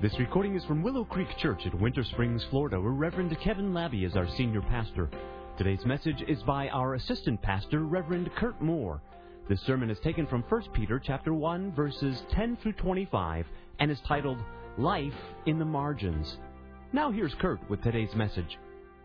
This recording is from Willow Creek Church at Winter Springs, Florida, where Reverend Kevin Labby is our senior pastor. Today's message is by our assistant pastor, Reverend Kurt Moore. This sermon is taken from 1 Peter chapter 1, verses 10 through 25, and is titled, Life in the Margins. Now here's Kurt with today's message.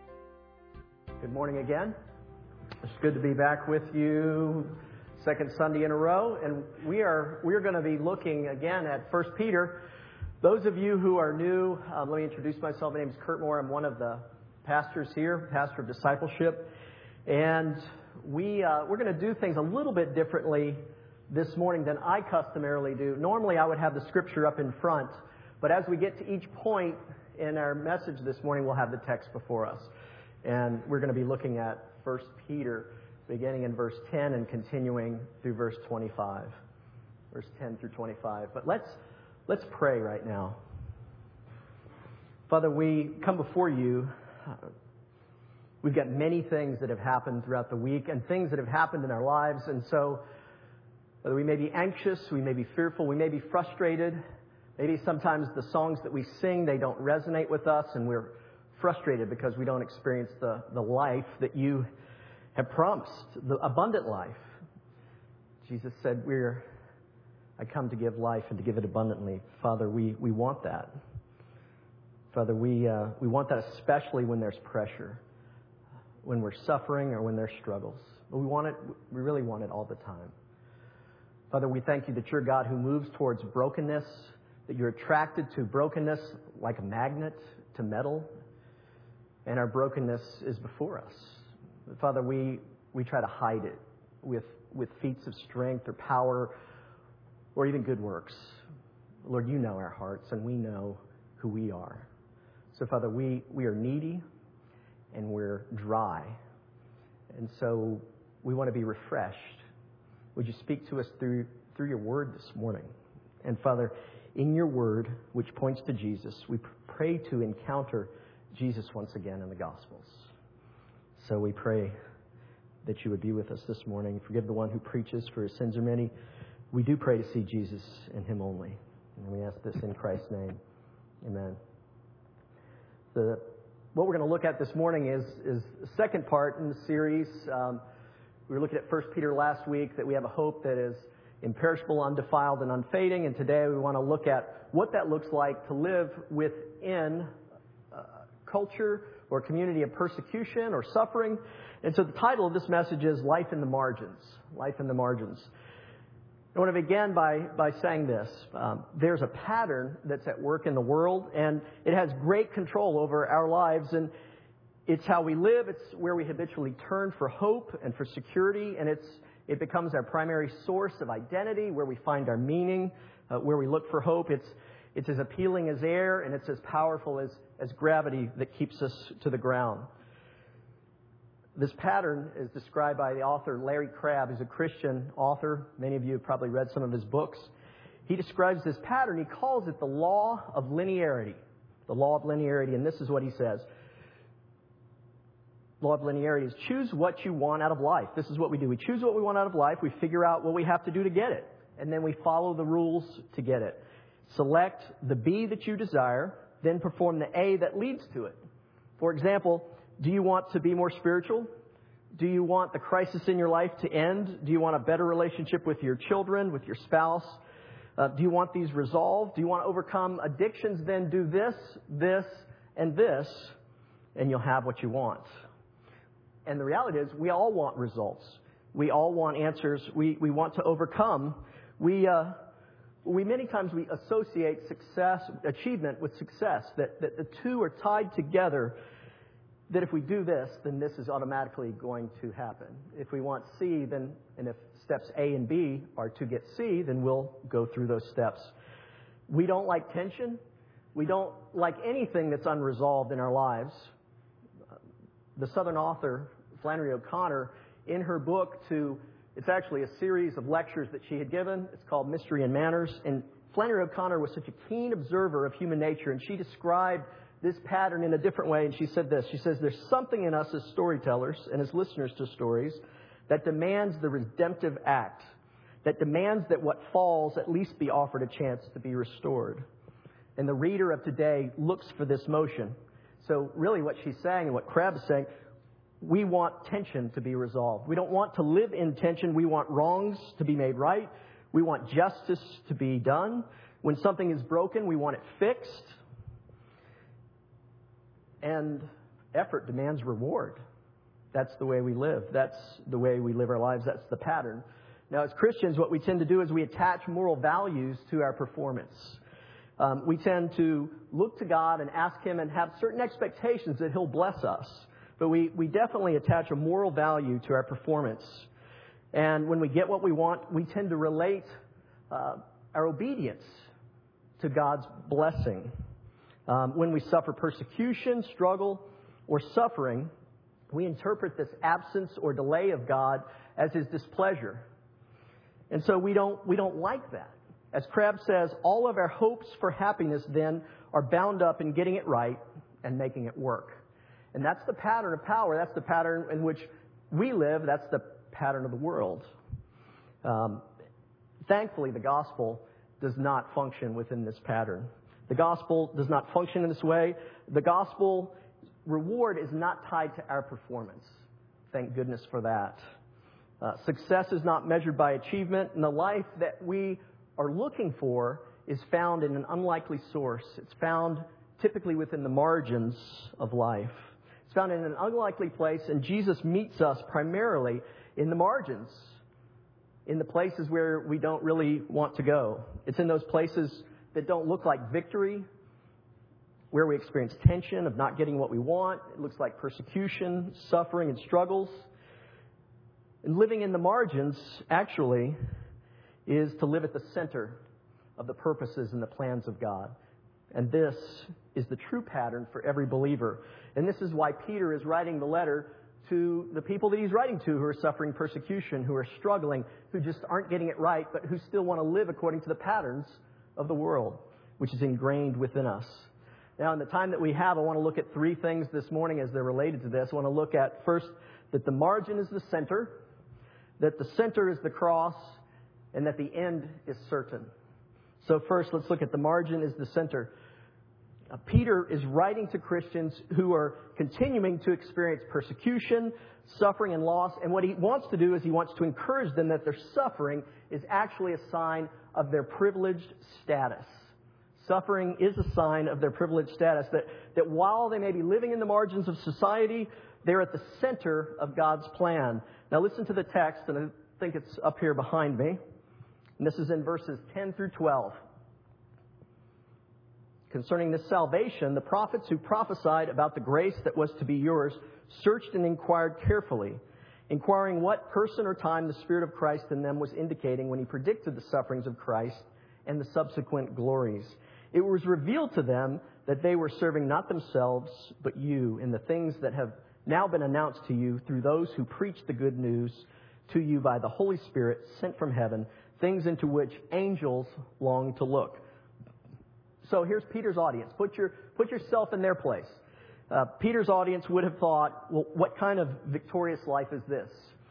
Good morning again. It's good to be back with you, second Sunday in a row, and we're going to be looking again at 1 Peter. Those of you who are new, let me introduce myself. My name is Kurt Moore. I'm one of the pastors here, pastor of discipleship, and we're going to do things a little bit differently this morning than I customarily do. Normally, I would have the scripture up in front, but as we get to each point in our message this morning, we'll have the text before us, and we're going to be looking at 1 Peter, beginning in verse 10 and continuing through verse 25, verse 10 through 25. But let's pray right now. Father, we come before you. We've got many things that have happened throughout the week and things that have happened in our lives. And so whether we may be anxious, we may be fearful, we may be frustrated. Maybe sometimes the songs that we sing, they don't resonate with us, and we're frustrated because we don't experience the life that you have promised, the abundant life. Jesus said, I come to give life and to give it abundantly. Father, we want that. Father, we want that especially when there's pressure, when we're suffering or when there's struggles. But we really want it all the time. Father, we thank you that you're a God who moves towards brokenness, that you're attracted to brokenness like a magnet to metal, and our brokenness is before us. Father, we try to hide it with feats of strength or power or even good works. Lord, you know our hearts, and we know who we are. So, Father, we are needy, and we're dry. And so we want to be refreshed. Would you speak to us through your word this morning? And, Father, in your word, which points to Jesus, we pray to encounter Jesus once again in the Gospels. So we pray that you would be with us this morning. Forgive the one who preaches, for his sins are many. We do pray to see Jesus and him only. And we ask this in Christ's name. Amen. What we're going to look at this morning is the second part in the series. We were looking at 1 Peter last week, that we have a hope that is imperishable, undefiled, and unfading. And today we want to look at what that looks like to live within culture or community of persecution or suffering. And so the title of this message is Life in the Margins. Life in the Margins. I want to begin by saying this. There's a pattern that's at work in the world, and it has great control over our lives. And it's how we live. It's where we habitually turn for hope and for security. And it becomes our primary source of identity, where we find our meaning, where we look for hope. It's as appealing as air, and it's as powerful as gravity that keeps us to the ground. This pattern is described by the author Larry Crabb, who's a Christian author. Many of you have probably read some of his books. He describes this pattern. He calls it the law of linearity. The law of linearity, and this is what he says. Law of linearity is choose what you want out of life. This is what we do. We choose what we want out of life. We figure out what we have to do to get it. And then we follow the rules to get it. Select the B that you desire, then perform the A that leads to it. For example, do you want to be more spiritual? Do you want the crisis in your life to end? Do you want a better relationship with your children, with your spouse? Do you want these resolved? Do you want to overcome addictions? Then do this, this, and this, and you'll have what you want. And the reality is, we all want results. We all want answers. We want to overcome. Many times we associate achievement with success, that the two are tied together, that if we do this, then this is automatically going to happen. If we want C, and if steps A and B are to get C, then we'll go through those steps. We don't like tension. We don't like anything that's unresolved in our lives. The Southern author, Flannery O'Connor, in her book it's actually a series of lectures that she had given. It's called Mystery and Manners. And Flannery O'Connor was such a keen observer of human nature, and she described this pattern in a different way. And she said this. She says, there's something in us as storytellers and as listeners to stories that demands the redemptive act, that demands that what falls at least be offered a chance to be restored. And the reader of today looks for this motion. So really what she's saying and what Krebs is saying, we want tension to be resolved. We don't want to live in tension. We want wrongs to be made right. We want justice to be done. When something is broken, we want it fixed. And effort demands reward. That's the way we live. That's the way we live our lives. That's the pattern. Now, as Christians, what we tend to do is we attach moral values to our performance. We tend to look to God and ask Him and have certain expectations that He'll bless us. But we definitely attach a moral value to our performance. And when we get what we want, we tend to relate our obedience to God's blessing. When we suffer persecution, struggle, or suffering, we interpret this absence or delay of God as His displeasure. And so we don't like that. As Krebs says, all of our hopes for happiness then are bound up in getting it right and making it work. And that's the pattern of power. That's the pattern in which we live. That's the pattern of the world. Thankfully, the gospel does not function within this pattern. The gospel does not function in this way. The gospel reward is not tied to our performance. Thank goodness for that. Success is not measured by achievement, and the life that we are looking for is found in an unlikely source. It's found typically within the margins of life. It's found in an unlikely place, and Jesus meets us primarily in the margins, in the places where we don't really want to go. It's in those places that don't look like victory, where we experience tension of not getting what we want. It looks like persecution, suffering, and struggles. And living in the margins, actually, is to live at the center of the purposes and the plans of God. And this is the true pattern for every believer. And this is why Peter is writing the letter to the people that he's writing to who are suffering persecution, who are struggling, who just aren't getting it right, but who still want to live according to the patterns of the world, which is ingrained within us. Now, in the time that we have, I want to look at three things this morning as they're related to this. I want to look at, first, that the margin is the center, that the center is the cross, and that the end is certain. So first, let's look at the margin is the center. Peter is writing to Christians who are continuing to experience persecution, suffering, and loss. And what he wants to do is he wants to encourage them that their suffering is actually a sign of their privileged status. Suffering is a sign of their privileged status. That while they may be living in the margins of society, they're at the center of God's plan. Now listen to the text, and I think it's up here behind me. And this is in verses 10 through 12. Concerning this salvation, the prophets who prophesied about the grace that was to be yours searched and inquired carefully, inquiring what person or time the Spirit of Christ in them was indicating when He predicted the sufferings of Christ and the subsequent glories. It was revealed to them that they were serving not themselves, but you in the things that have now been announced to you through those who preach the good news to you by the Holy Spirit sent from heaven, things into which angels long to look. So here's Peter's audience. Put yourself in their place. Peter's audience would have thought, well, what kind of victorious life is this?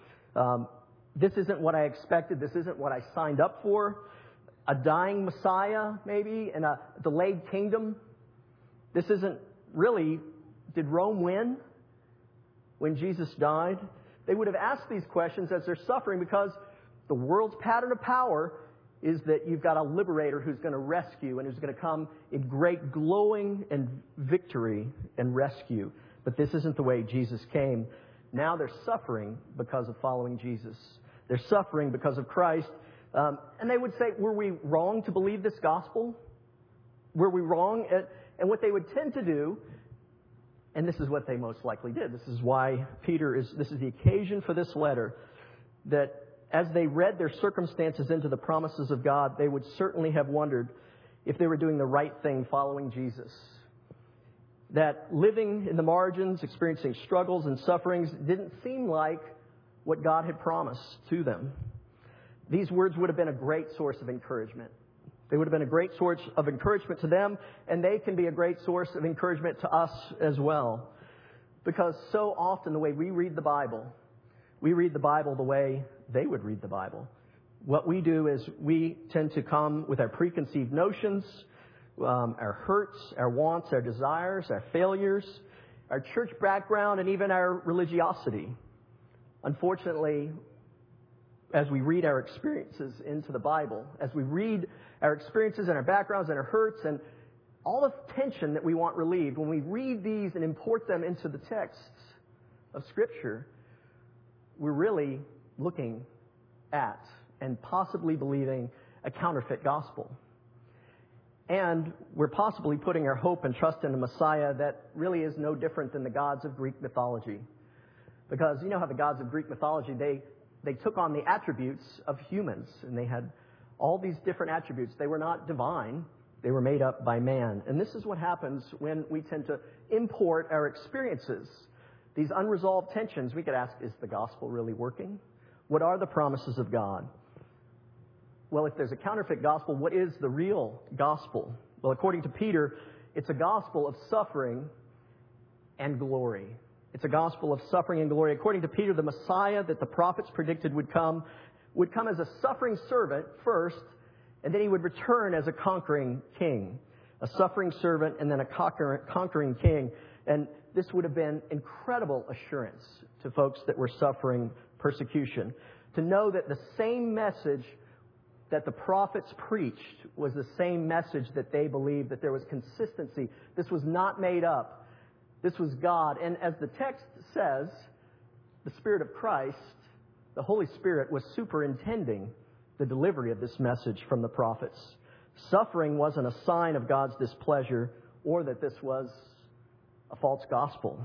This isn't what I expected. This isn't what I signed up for. A dying Messiah, maybe, and a delayed kingdom. This isn't really, did Rome win when Jesus died? They would have asked these questions as they're suffering because the world's pattern of power is that you've got a liberator who's going to rescue and who's going to come in great glowing and victory and rescue. But this isn't the way Jesus came. Now they're suffering because of following Jesus. They're suffering because of Christ. And they would say, were we wrong to believe this gospel? Were we wrong? And what they would tend to do, and this is what they most likely did. This is why this is the occasion for this letter, that as they read their circumstances into the promises of God, they would certainly have wondered if they were doing the right thing following Jesus. That living in the margins, experiencing struggles and sufferings, didn't seem like what God had promised to them. These words would have been a great source of encouragement. They would have been a great source of encouragement to them, and they can be a great source of encouragement to us as well. Because so often the way we read the Bible the way they would read the Bible. What we do is we tend to come with our preconceived notions. our hurts, our wants, our desires, our failures, our church background, and even our religiosity. Unfortunately, as we read our experiences into the Bible, as we read our experiences and our backgrounds and our hurts and all the tension that we want relieved, when we read these and import them into the texts of Scripture, we're really looking at and possibly believing a counterfeit gospel. And we're possibly putting our hope and trust in a Messiah that really is no different than the gods of Greek mythology. Because you know how the gods of Greek mythology, they took on the attributes of humans, and they had all these different attributes. They were not divine. They were made up by man. And this is what happens when we tend to import our experiences. These unresolved tensions, we could ask, is the gospel really working? What are the promises of God? Well, if there's a counterfeit gospel, what is the real gospel? Well, according to Peter, it's a gospel of suffering and glory. It's a gospel of suffering and glory. According to Peter, the Messiah that the prophets predicted would come as a suffering servant first, and then he would return as a conquering king. A suffering servant and then a conquering king. And this would have been incredible assurance to folks that were suffering persecution. To know that the same message that the prophets preached was the same message that they believed, that there was consistency. This was not made up. This was God. And as the text says, the Spirit of Christ, the Holy Spirit, was superintending the delivery of this message from the prophets. Suffering wasn't a sign of God's displeasure or that this was a false gospel.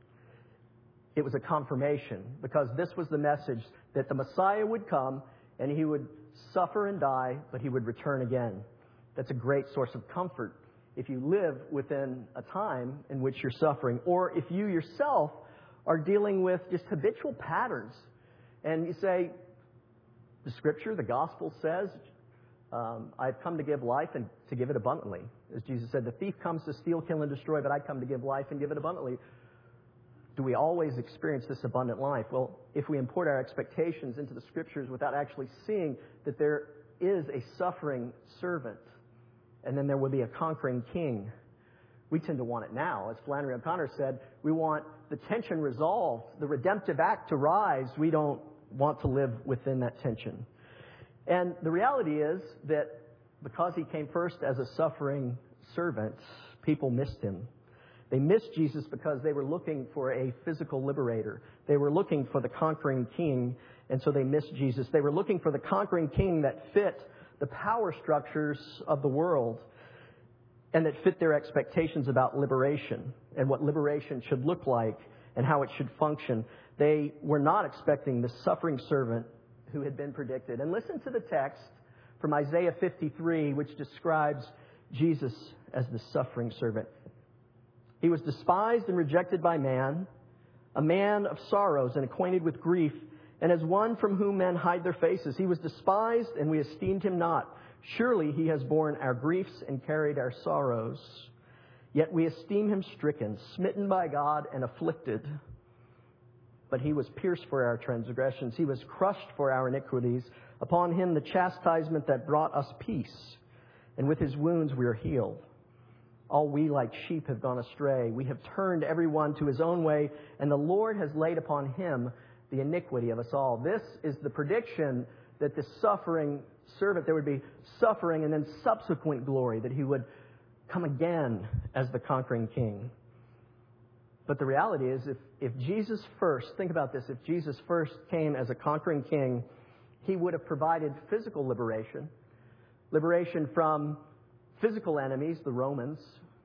It was a confirmation, because this was the message that the Messiah would come and he would suffer and die, but he would return again. That's a great source of comfort if you live within a time in which you're suffering, or if you yourself are dealing with just habitual patterns. And you say, the Scripture, the Gospel says, I've come to give life and to give it abundantly. As Jesus said, the thief comes to steal, kill, and destroy, but I come to give life and give it abundantly. Do we always experience this abundant life? Well, if we import our expectations into the Scriptures without actually seeing that there is a suffering servant, and then there will be a conquering king, we tend to want it now. As Flannery O'Connor said, we want the tension resolved, the redemptive act to rise. We don't want to live within that tension. And the reality is that because he came first as a suffering servant, people missed him. They missed Jesus because they were looking for a physical liberator. They were looking for the conquering king, and so they missed Jesus. They were looking for the conquering king that fit the power structures of the world and that fit their expectations about liberation and what liberation should look like and how it should function. They were not expecting the suffering servant who had been predicted. And listen to the text from Isaiah 53, which describes Jesus as the suffering servant. He was despised and rejected by man, a man of sorrows and acquainted with grief, and as one from whom men hide their faces. He was despised, and we esteemed him not. Surely he has borne our griefs and carried our sorrows. Yet we esteem him stricken, smitten by God, and afflicted. But he was pierced for our transgressions. He was crushed for our iniquities. Upon him the chastisement that brought us peace. And with his wounds we are healed. All we like sheep have gone astray. We have turned everyone to his own way, and the Lord has laid upon him the iniquity of us all. This is the prediction that the suffering servant, there would be suffering and then subsequent glory, that he would come again as the conquering king. But the reality is, if Jesus first, think about this, if Jesus first came as a conquering king, he would have provided physical liberation, liberation from physical enemies, the Romans,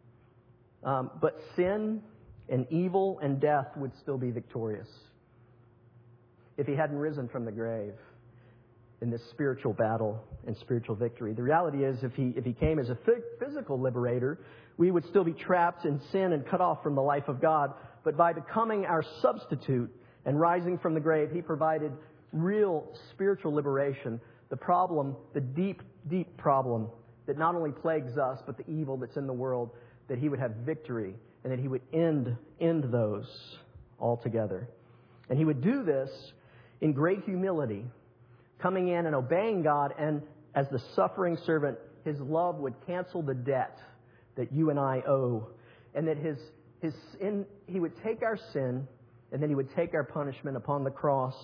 but sin and evil and death would still be victorious if he hadn't risen from the grave in this spiritual battle and spiritual victory. The reality is, if he came as a physical liberator, we would still be trapped in sin and cut off from the life of God. But by becoming our substitute and rising from the grave, he provided real spiritual liberation. The problem, the deep, deep problem that not only plagues us, but the evil that's in the world, that he would have victory and that he would end those altogether. And he would do this in great humility, coming in and obeying God, and as the suffering servant, his love would cancel the debt that you and I owe, and that his sin, he would take our sin, and then he would take our punishment upon the cross,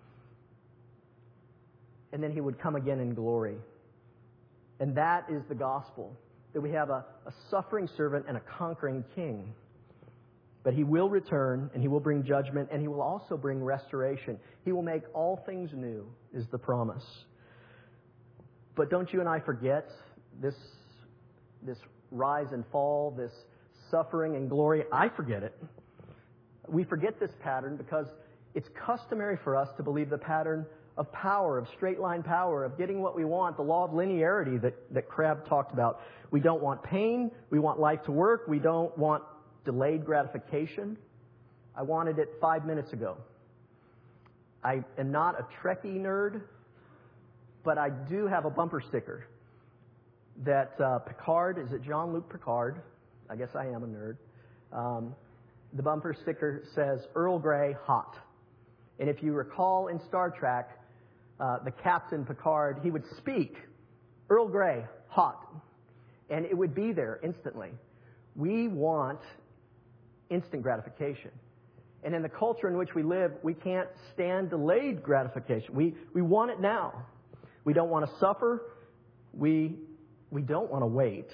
and then he would come again in glory. And that is the gospel, that we have a suffering servant and a conquering king. But he will return, and he will bring judgment, and he will also bring restoration. He will make all things new, is the promise. But don't you and I forget this rise and fall, this suffering and glory. I forget it. We forget this pattern because it's customary for us to believe the pattern of power, of straight line power, of getting what we want, the law of linearity that Crabb talked about. We don't want pain. We want life to work. We don't want delayed gratification. I wanted it 5 minutes ago. I am not a Trekkie nerd, but I do have a bumper sticker that Picard, is it Jean-Luc Picard? I guess I am a nerd. The bumper sticker says, Earl Grey, hot. And if you recall in Star Trek, the Captain Picard, he would speak, Earl Grey, hot. And it would be there instantly. We want instant gratification. And in the culture in which we live, we can't stand delayed gratification. We want it now. We don't want to suffer. We don't want to wait.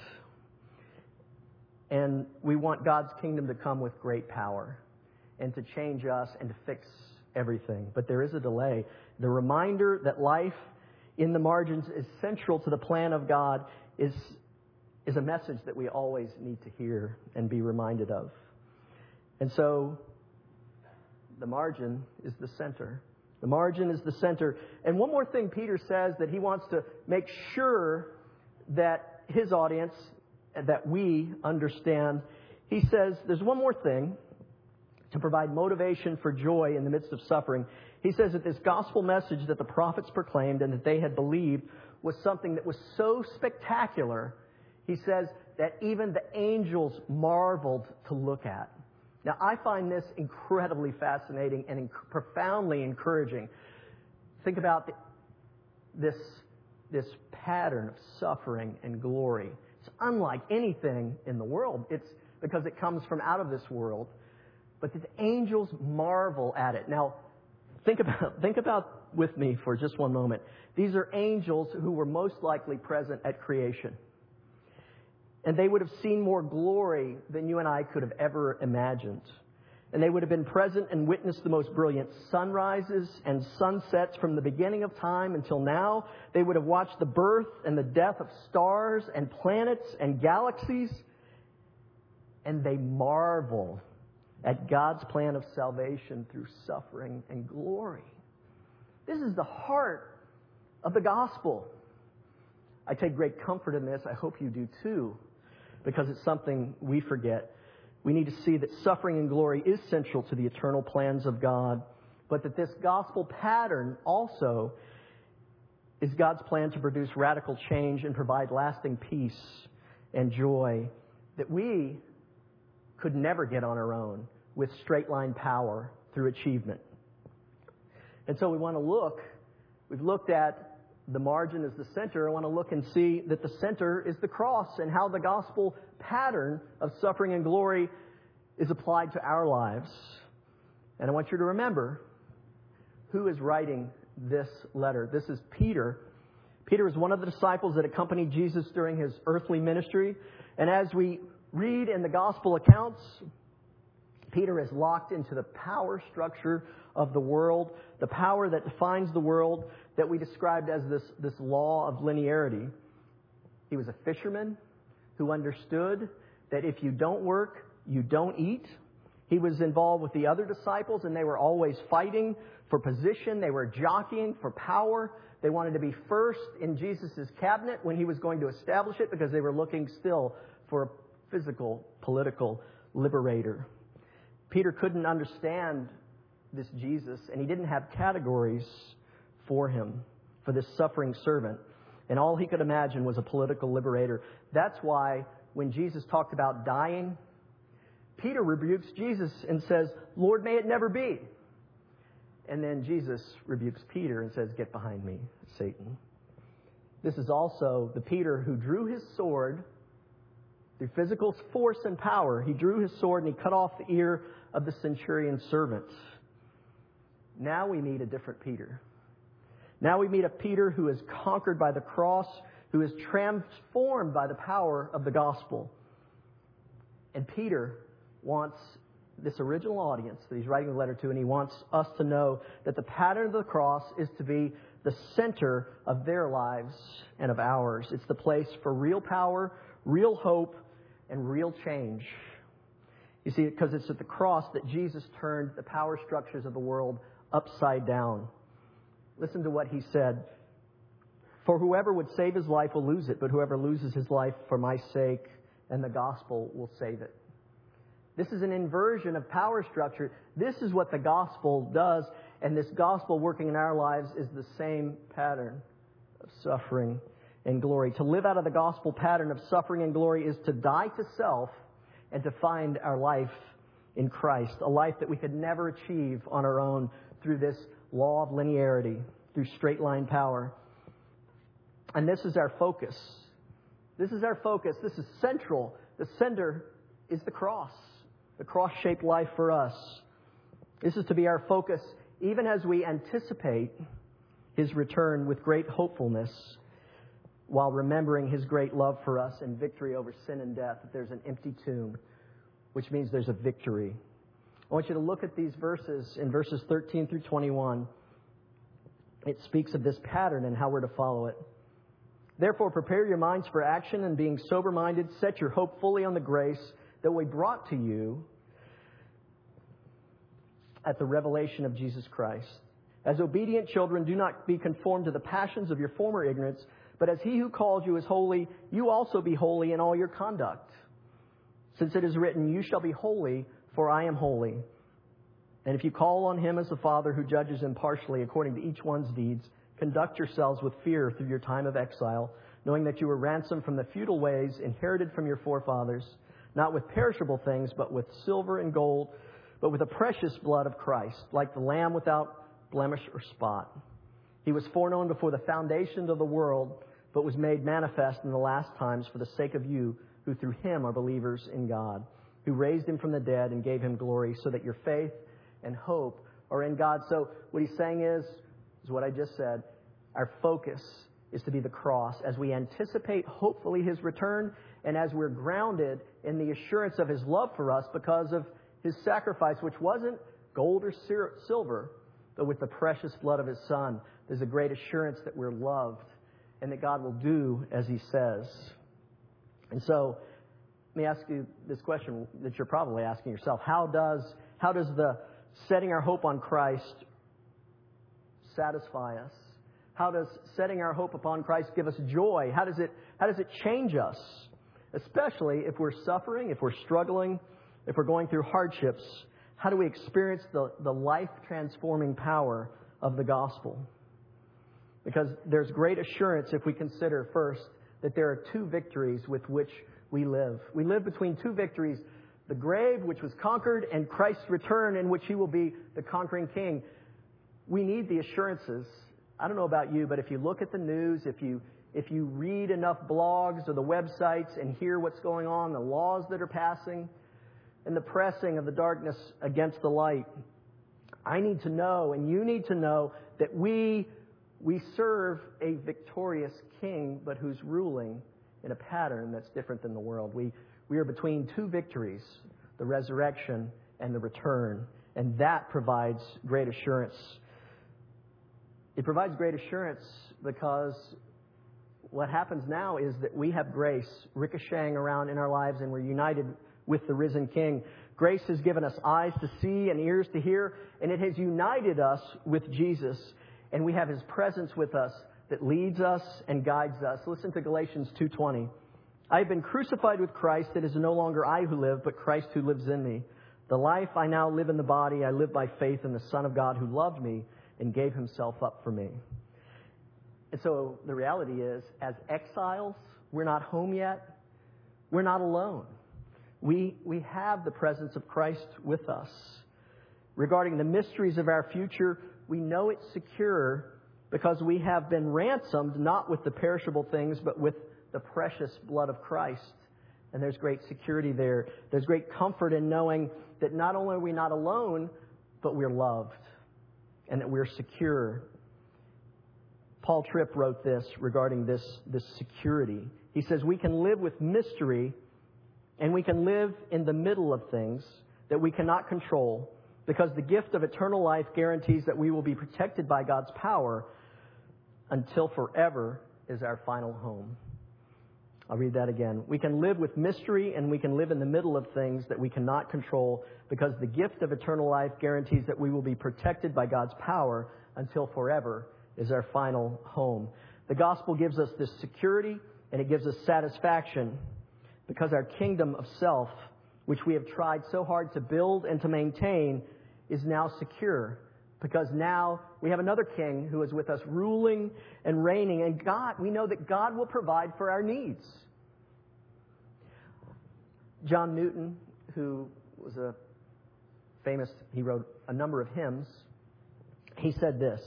And we want God's kingdom to come with great power and to change us and to fix everything. But there is a delay. The reminder that life in the margins is central to the plan of God is a message that we always need to hear and be reminded of. And so the margin is the center. The margin is the center. And one more thing Peter says that he wants to make sure that his audience, that we understand. He says there's one more thing to provide motivation for joy in the midst of suffering. He says that this gospel message that the prophets proclaimed and that they had believed was something that was so spectacular, he says that even the angels marveled to look at. Now, I find this incredibly fascinating and profoundly encouraging. Think about this pattern of suffering and glory. It's unlike anything in the world. It's because it comes from out of this world. But the angels marvel at it. Now, think about with me for just one moment. These are angels who were most likely present at creation. And they would have seen more glory than you and I could have ever imagined. And they would have been present and witnessed the most brilliant sunrises and sunsets from the beginning of time until now. They would have watched the birth and the death of stars and planets and galaxies. And they marvel at God's plan of salvation through suffering and glory. This is the heart of the gospel. I take great comfort in this. I hope you do too, because it's something we forget. We need to see that suffering and glory is central to the eternal plans of God, but that this gospel pattern also is God's plan to produce radical change and provide lasting peace and joy that we could never get on our own with straight line power through achievement. And so we've looked at the margin as the center. I want to look and see that the center is the cross and how the gospel pattern of suffering and glory is applied to our lives. And I want you to remember who is writing this letter. This is Peter. Peter is one of the disciples that accompanied Jesus during his earthly ministry. And as we read in the gospel accounts, Peter is locked into the power structure of the world, the power that defines the world that we described as this law of linearity. He was a fisherman who understood that if you don't work, you don't eat. He was involved with the other disciples, and they were always fighting for position. They were jockeying for power. They wanted to be first in Jesus' cabinet when he was going to establish it because they were looking still for a physical, political liberator. Peter couldn't understand this Jesus, and he didn't have categories for him, for this suffering servant. And all he could imagine was a political liberator. That's why when Jesus talked about dying, Peter rebukes Jesus and says, Lord, may it never be. And then Jesus rebukes Peter and says, get behind me, Satan. This is also the Peter who drew his sword Through physical force and power, he drew his sword and he cut off the ear of the centurion's servant. Now we meet a different Peter. Now we meet a Peter who is conquered by the cross, who is transformed by the power of the gospel. And Peter wants this original audience that he's writing the letter to, and he wants us to know that the pattern of the cross is to be the center of their lives and of ours. It's the place for real power, real hope, and real change. You see, because it's at the cross that Jesus turned the power structures of the world upside down. Listen to what he said. For whoever would save his life will lose it, but whoever loses his life for my sake and the gospel will save it. This is an inversion of power structure. This is what the gospel does, and this gospel working in our lives is the same pattern of suffering and glory. To live out of the gospel pattern of suffering and glory is to die to self and to find our life in Christ, a life that we could never achieve on our own through this law of linearity, through straight line power. And this is our focus. This is our focus. This is central. The center is the cross shaped life for us. This is to be our focus even as we anticipate His return with great hopefulness, while remembering His great love for us and victory over sin and death. That there's an empty tomb, which means there's a victory. I want you to look at these verses in verses 13 through 21. It speaks of this pattern and how we're to follow it. Therefore, prepare your minds for action, and being sober-minded, set your hope fully on the grace that we brought to you at the revelation of Jesus Christ. As obedient children, do not be conformed to the passions of your former ignorance, but as He who called you is holy, you also be holy in all your conduct. Since it is written, you shall be holy, for I am holy. And if you call on Him as the Father who judges impartially according to each one's deeds, conduct yourselves with fear through your time of exile, knowing that you were ransomed from the futile ways inherited from your forefathers, not with perishable things, but with silver and gold, but with the precious blood of Christ, like the Lamb without blemish or spot. He was foreknown before the foundation of the world, but was made manifest in the last times for the sake of you, who through Him are believers in God, who raised Him from the dead and gave Him glory, so that your faith and hope are in God. So what he's saying is what I just said. Our focus is to be the cross as we anticipate, hopefully, His return, and as we're grounded in the assurance of His love for us because of His sacrifice, which wasn't gold or silver, but with the precious blood of His Son. There's a great assurance that we're loved and that God will do as He says. And so, let me ask you this question that you're probably asking yourself. How does the setting our hope on Christ satisfy us? How does setting our hope upon Christ give us joy? How does it change us? Especially if we're suffering, if we're struggling, if we're going through hardships. How do we experience the life-transforming power of the gospel? Because there's great assurance if we consider first that there are two victories with which we live. We live between two victories: the grave, which was conquered, and Christ's return, in which He will be the conquering King. We need the assurances. I don't know about you, but if you look at the news, if you read enough blogs or the websites and hear what's going on, the laws that are passing, and the pressing of the darkness against the light, I need to know, and you need to know, that we serve a victorious King, but who's ruling in a pattern that's different than the world. We are between two victories, the resurrection and the return, and that provides great assurance. It provides great assurance because what happens now is that we have grace ricocheting around in our lives, and we're united with the risen King. Grace has given us eyes to see and ears to hear, and it has united us with Jesus, and we have His presence with us that leads us and guides us. Listen to Galatians 2:20. I have been crucified with Christ. It is no longer I who live, but Christ who lives in me. The life I now live in the body, I live by faith in the Son of God who loved me and gave Himself up for me. And so the reality is, as exiles, we're not home yet. We're not alone. We have the presence of Christ with us. Regarding the mysteries of our future, we know it's secure because we have been ransomed, not with the perishable things, but with the precious blood of Christ. And there's great security there. There's great comfort in knowing that not only are we not alone, but we're loved and that we're secure. Paul Tripp wrote this regarding this security. He says, we can live with mystery and we can live in the middle of things that we cannot control because the gift of eternal life guarantees that we will be protected by God's power until forever is our final home. I'll read that again. We can live with mystery and we can live in the middle of things that we cannot control because the gift of eternal life guarantees that we will be protected by God's power until forever is our final home. The gospel gives us this security and it gives us satisfaction because our kingdom of self, which we have tried so hard to build and to maintain, is now secure. Because now we have another king who is with us ruling and reigning. And God, we know that God will provide for our needs. John Newton, who was he wrote a number of hymns. He said this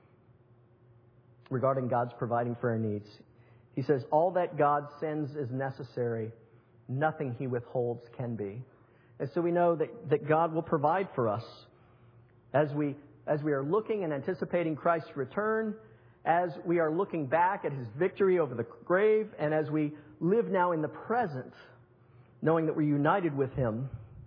regarding God's providing for our needs. He says, all that God sends is necessary. Nothing he withholds can be. And so we know that God will provide for us as we are looking and anticipating Christ's return, as we are looking back at his victory over the grave, and as we live now in the present, knowing that we're united with him.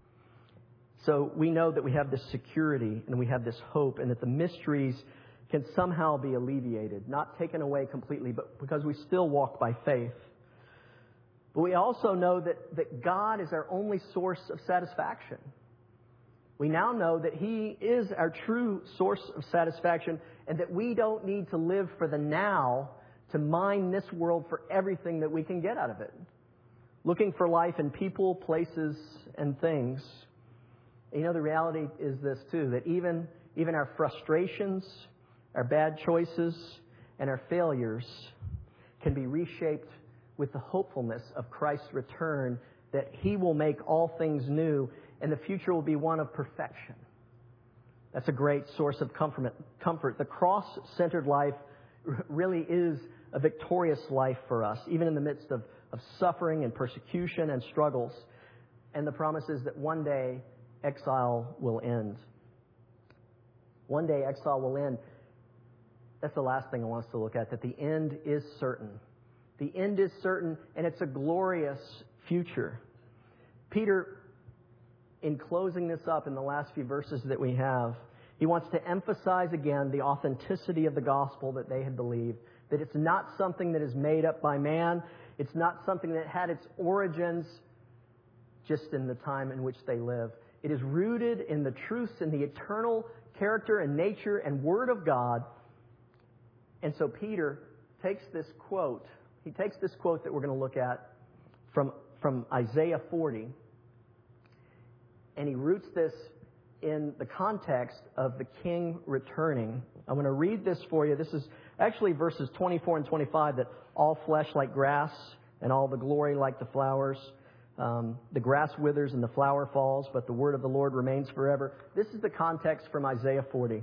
So we know that we have this security and we have this hope and that the mysteries can somehow be alleviated, not taken away completely, but because we still walk by faith. But we also know that God is our only source of satisfaction. We now know that he is our true source of satisfaction and that we don't need to live for the now to mine this world for everything that we can get out of it. Looking for life in people, places, and things. You know, the reality is this too, that even our frustrations, our bad choices, and our failures can be reshaped with the hopefulness of Christ's return, that he will make all things new and the future will be one of perfection. That's a great source of comfort. The cross-centered life really is a victorious life for us, even in the midst of suffering and persecution and struggles. And the promise is that one day exile will end. One day exile will end. That's the last thing I want us to look at, that the end is certain. The end is certain, and it's a glorious future. Peter, in closing this up in the last few verses that we have, he wants to emphasize again the authenticity of the gospel that they had believed, that it's not something that is made up by man. It's not something that had its origins just in the time in which they live. It is rooted in the truths and the eternal character and nature and word of God. And so Peter takes this quote. He takes this quote that we're going to look at from Isaiah 40, and he roots this in the context of the king returning. I'm going to read this for you. This is actually verses 24 and 25, that all flesh like grass and all the glory like the flowers. The grass withers and the flower falls, but the word of the Lord remains forever. This is the context from Isaiah 40.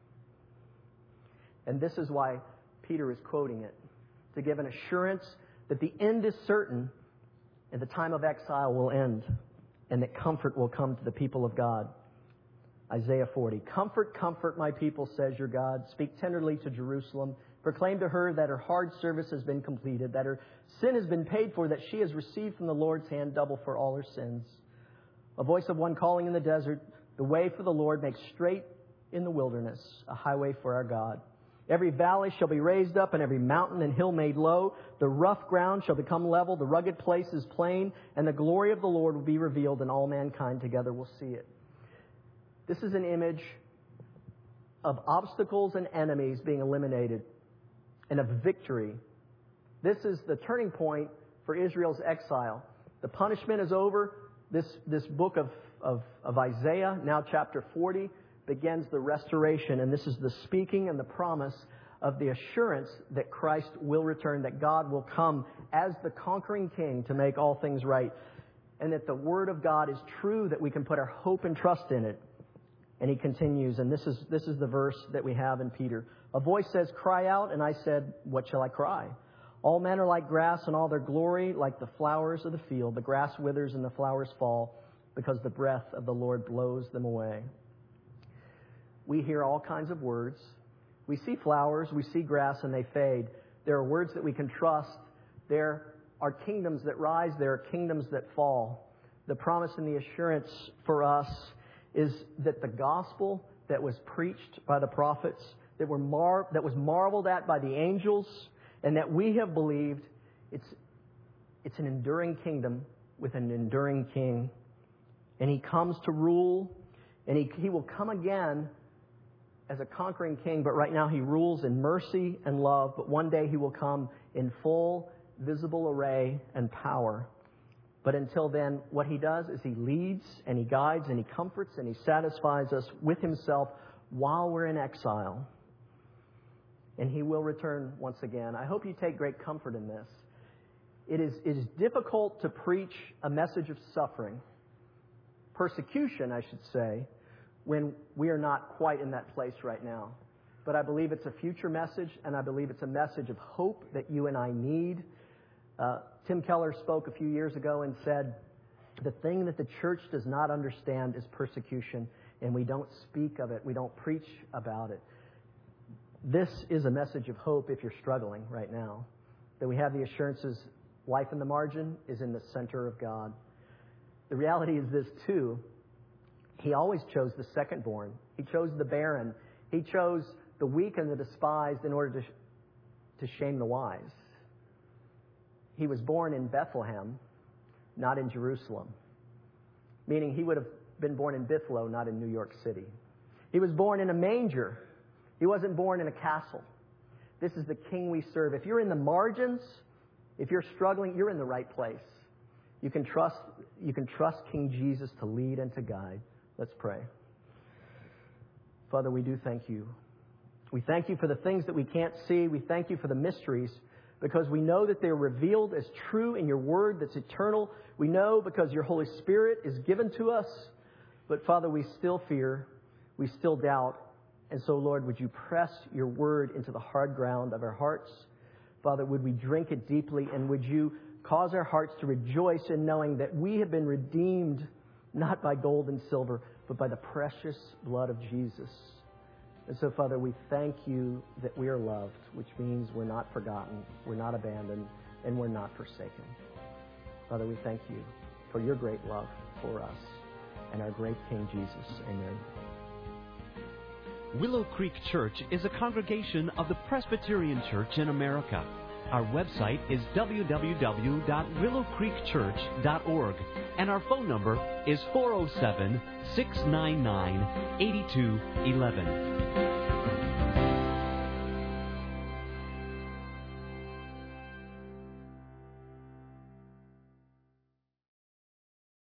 And this is why Peter is quoting it, to give an assurance that the end is certain and the time of exile will end and that comfort will come to the people of God. Isaiah 40. Comfort, comfort my people, says your God. Speak tenderly to Jerusalem. Proclaim to her that her hard service has been completed, that her sin has been paid for, that she has received from the Lord's hand double for all her sins. A voice of one calling in the desert, the way for the Lord, make straight in the wilderness, a highway for our God. Every valley shall be raised up, and every mountain and hill made low. The rough ground shall become level, the rugged places plain, and the glory of the Lord will be revealed, and all mankind together will see it. This is an image of obstacles and enemies being eliminated, and of victory. This is the turning point for Israel's exile. The punishment is over. This book of Isaiah, now chapter 40, begins the restoration. And this is the speaking and the promise of the assurance that Christ will return, that God will come as the conquering king to make all things right, and that the word of God is true, that we can put our hope and trust in it. And he continues, and this is the verse that we have in Peter. A voice says, cry out, and I said, what shall I cry? All men are like grass, and all their glory like the flowers of the field. The grass withers and the flowers fall, because the breath of the Lord blows them away. We hear all kinds of words. We see flowers, we see grass, and they fade. There are words that we can trust. There are kingdoms that rise. There are kingdoms that fall. The promise and the assurance for us is that the gospel that was preached by the prophets, that was marveled at by the angels, and that we have believed, it's an enduring kingdom with an enduring king. And he comes to rule, and he will come again as a conquering king, but right now he rules in mercy and love. But one day he will come in full, visible array and power. But until then, what he does is he leads and he guides and he comforts and he satisfies us with himself while we're in exile. And he will return once again. I hope you take great comfort in this. It is difficult to preach a message of suffering, persecution, I should say, when we are not quite in that place right now. But I believe it's a future message, and I believe it's a message of hope that you and I need. Tim Keller spoke a few years ago and said, the thing that the church does not understand is persecution, and we don't speak of it. We don't preach about it. This is a message of hope if you're struggling right now, that we have the assurances life in the margin is in the center of God. The reality is this, too. He always chose the second-born. He chose the barren. He chose the weak and the despised in order to shame the wise. He was born in Bethlehem, not in Jerusalem, meaning he would have been born in Bithlo, not in New York City. He was born in a manger. He wasn't born in a castle. This is the King we serve. If you're in the margins, if you're struggling, you're in the right place. You can trust King Jesus to lead and to guide. Let's pray. Father, we do thank you. We thank you for the things that we can't see. We thank you for the mysteries, because we know that they're revealed as true in your word that's eternal. We know because your Holy Spirit is given to us. But Father, we still fear. We still doubt. And so, Lord, would you press your word into the hard ground of our hearts? Father, would we drink it deeply, and would you cause our hearts to rejoice in knowing that we have been redeemed not by gold and silver, but by the precious blood of Jesus. And so, Father, we thank you that we are loved, which means we're not forgotten, we're not abandoned, and we're not forsaken. Father, we thank you for your great love for us and our great King Jesus. Amen. Willow Creek Church is a congregation of the Presbyterian Church in America. Our website is www.willowcreekchurch.org, and our phone number is 407-699-8211.